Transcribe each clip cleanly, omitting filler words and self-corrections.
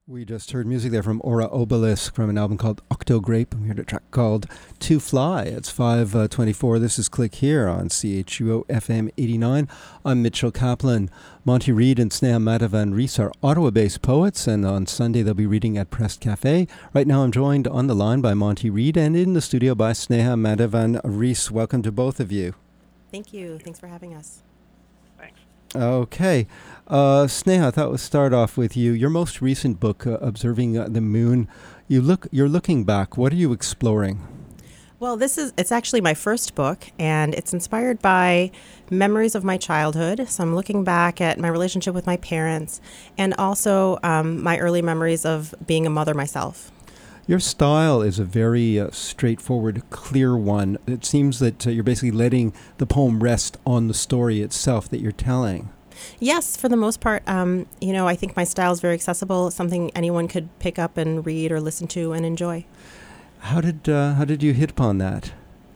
We just heard music there from Aura Obelisk from an album called Octogrape. We heard a track called To Fly. It's 5:24. This is Click here on CHUO FM 89. I'm Mitchell Kaplan. Monty Reed and Sneha Madhavan Rees are Ottawa-based poets, and on Sunday they'll be reading at Pressed Cafe. Right now I'm joined on the line by Monty Reed and in the studio by Sneha Madhavan Rees. Welcome to both of you. Thank you. Thanks for having us. Thanks. Okay. Sneha, I thought we'll start off with you. Your most recent book, Observing the Moon, you're looking back. What are you exploring? Well, it's actually my first book, and it's inspired by memories of my childhood. So I'm looking back at my relationship with my parents and also my early memories of being a mother myself. Your style is a very straightforward, clear one. It seems that you're basically letting the poem rest on the story itself that you're telling. Yes, for the most part, I think my style is very accessible. It's something anyone could pick up and read or listen to and enjoy. How did you hit upon that?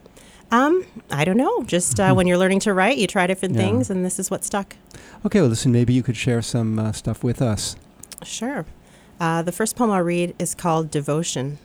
I don't know. Just when you're learning to write, you try different things, and this is what stuck. Okay, well, listen, maybe you could share some stuff with us. Sure. The first poem I'll read is called Devotion.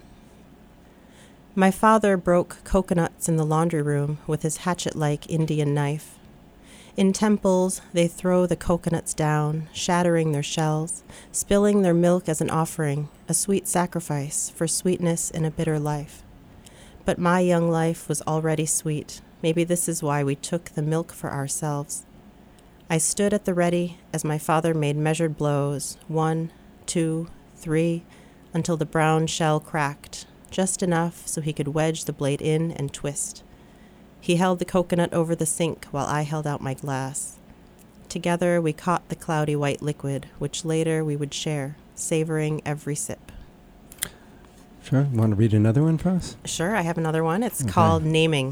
My father broke coconuts in the laundry room with his hatchet-like Indian knife. In temples, they throw the coconuts down, shattering their shells, spilling their milk as an offering, a sweet sacrifice for sweetness in a bitter life. But my young life was already sweet. Maybe this is why we took the milk for ourselves. I stood at the ready as my father made measured blows, 1, 2, 3, until the brown shell cracked, just enough so he could wedge the blade in and twist. He held the coconut over the sink while I held out my glass. Together we caught the cloudy white liquid, which later we would share, savoring every sip. Sure. Want to read another one for us? Sure, I have another one. It's called Naming.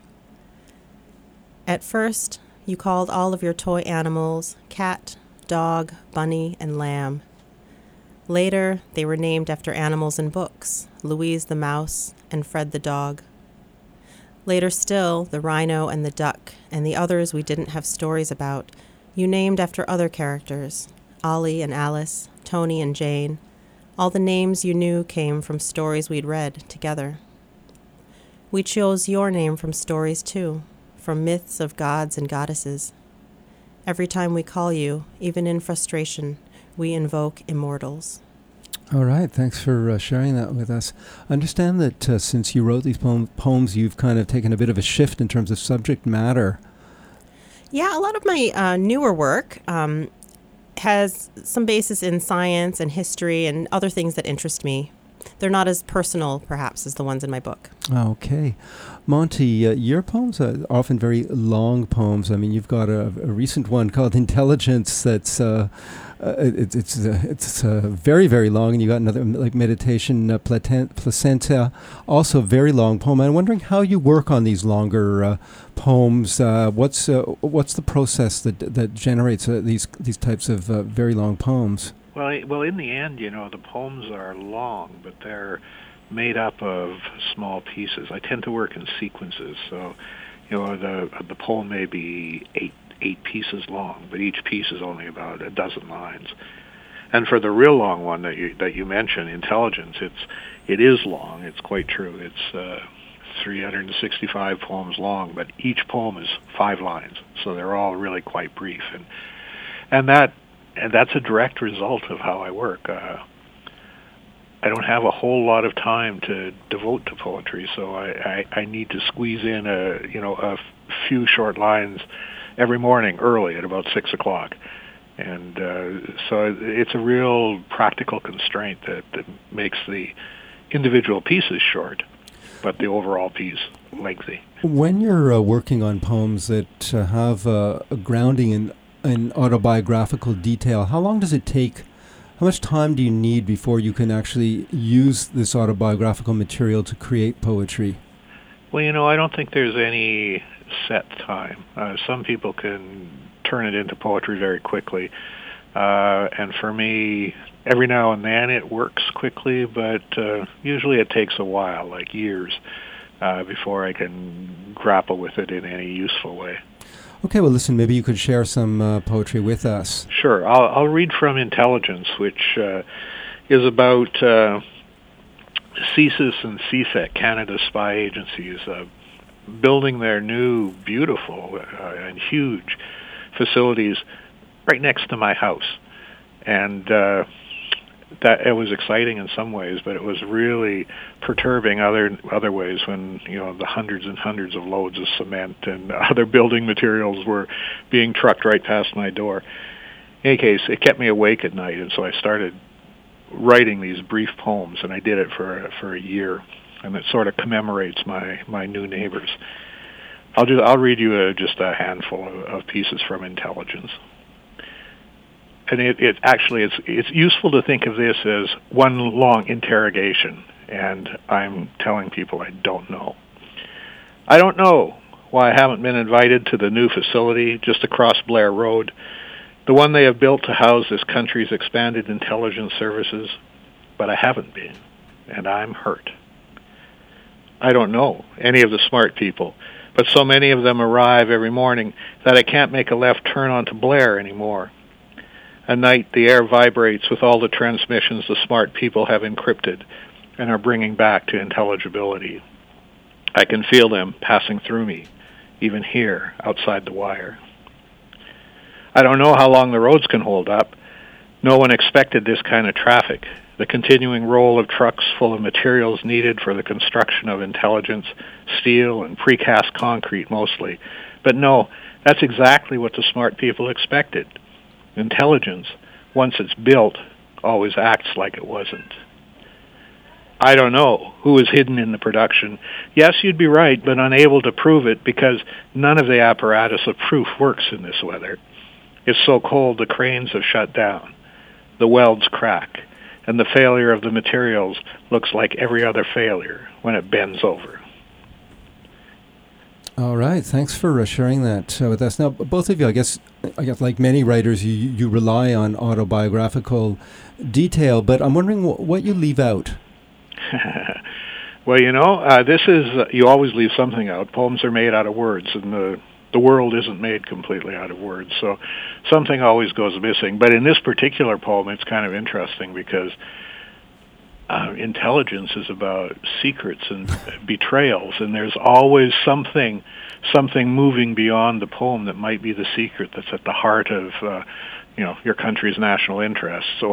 At first, you called all of your toy animals cat, dog, bunny, and lamb. Later, they were named after animals in books, Louise the mouse and Fred the dog. Later still, the rhino and the duck, and the others we didn't have stories about, you named after other characters, Ollie and Alice, Tony and Jane. All the names you knew came from stories we'd read together. We chose your name from stories too, from myths of gods and goddesses. Every time we call you, even in frustration, we invoke immortals. All right, thanks for sharing that with us. I understand that since you wrote these poems, you've kind of taken a bit of a shift in terms of subject matter. Yeah, a lot of my newer work has some basis in science and history and other things that interest me. They're not as personal, perhaps, as the ones in my book. Okay. Monty, your poems are often very long poems. I mean, you've got a recent one called Intelligence that's it's very, very long, and you got another like Meditation Placenta, also a very long poem. I'm wondering how you work on these longer poems. What's the process that generates these types of very long poems? Well, in the end, the poems are long, but they're made up of small pieces. I tend to work in sequences, so the poem may be eight pieces long, but each piece is only about a dozen lines. And for the real long one that you mentioned, Intelligence, it is long. It's quite true. It's 365 poems long, but each poem is 5 lines, so they're all really quite brief, and that's a direct result of how I work. I don't have a whole lot of time to devote to poetry, so I need to squeeze in a few short lines every morning early at about 6 o'clock. And so it's a real practical constraint that makes the individual pieces short, but the overall piece lengthy. When you're working on poems that have a grounding in autobiographical detail, how long does it take? How much time do you need before you can actually use this autobiographical material to create poetry? Well, I don't think there's any set time. Some people can turn it into poetry very quickly. And for me, every now and then it works quickly, but usually it takes a while, like years, before I can grapple with it in any useful way. Okay, well, listen, maybe you could share some poetry with us. Sure. I'll read from Intelligence, which is about CSIS and CSEC, Canada's spy agencies, building their new, beautiful and huge facilities right next to my house. And that it was exciting in some ways, but it was really perturbing other ways when the hundreds and hundreds of loads of cement and other building materials were being trucked right past my door. In any case, it kept me awake at night, and so I started writing these brief poems, and I did it for a year, and it sort of commemorates my new neighbors. I'll read you just a handful of pieces from Intelligence. And it's useful to think of this as one long interrogation, and I'm telling people I don't know. I don't know why I haven't been invited to the new facility just across Blair Road, the one they have built to house this country's expanded intelligence services, but I haven't been, and I'm hurt. I don't know any of the smart people, but so many of them arrive every morning that I can't make a left turn onto Blair anymore. At night, the air vibrates with all the transmissions the smart people have encrypted and are bringing back to intelligibility. I can feel them passing through me, even here, outside the wire. I don't know how long the roads can hold up. No one expected this kind of traffic, the continuing roll of trucks full of materials needed for the construction of intelligence, steel and precast concrete mostly. But no, that's exactly what the smart people expected. Intelligence, once it's built, always acts like it wasn't. I don't know who is hidden in the production. Yes, you'd be right, but unable to prove it because none of the apparatus of proof works in this weather. It's so cold the cranes have shut down. The welds crack, and the failure of the materials looks like every other failure when it bends over. All right, thanks for sharing that with us. Now, both of you, I guess, like many writers, you rely on autobiographical detail, but I'm wondering what you leave out. Well, this is, you always leave something out. Poems are made out of words, and the world isn't made completely out of words, so something always goes missing. But in this particular poem, it's kind of interesting because intelligence is about secrets and betrayals, and there's always something moving beyond the poem that might be the secret that's at the heart of your country's national interests, so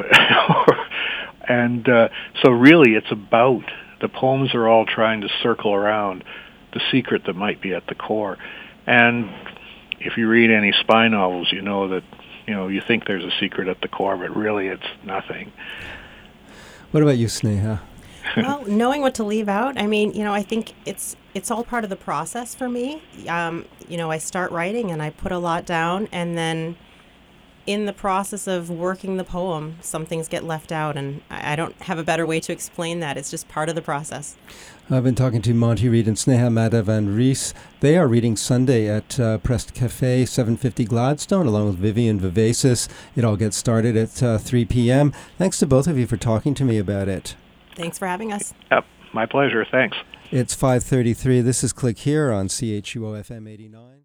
really it's about, the poems are all trying to circle around the secret that might be at the core. And if you read any spy novels, you know that you think there's a secret at the core, but really it's nothing. What about you, Sneha? Well, knowing what to leave out, I think it's all part of the process for me. I start writing and I put a lot down, and then in the process of working the poem, some things get left out, and I don't have a better way to explain that. It's just part of the process. I've been talking to Monty Reed and Sneha Madhavan-Rees. They are reading Sunday at Prest Cafe, 750 Gladstone, along with Vivian Vivacis. It all gets started at 3 p.m. Thanks to both of you for talking to me about it. Thanks for having us. Yep, my pleasure. Thanks. It's 5:33. This is Click Here on CHUO FM 89.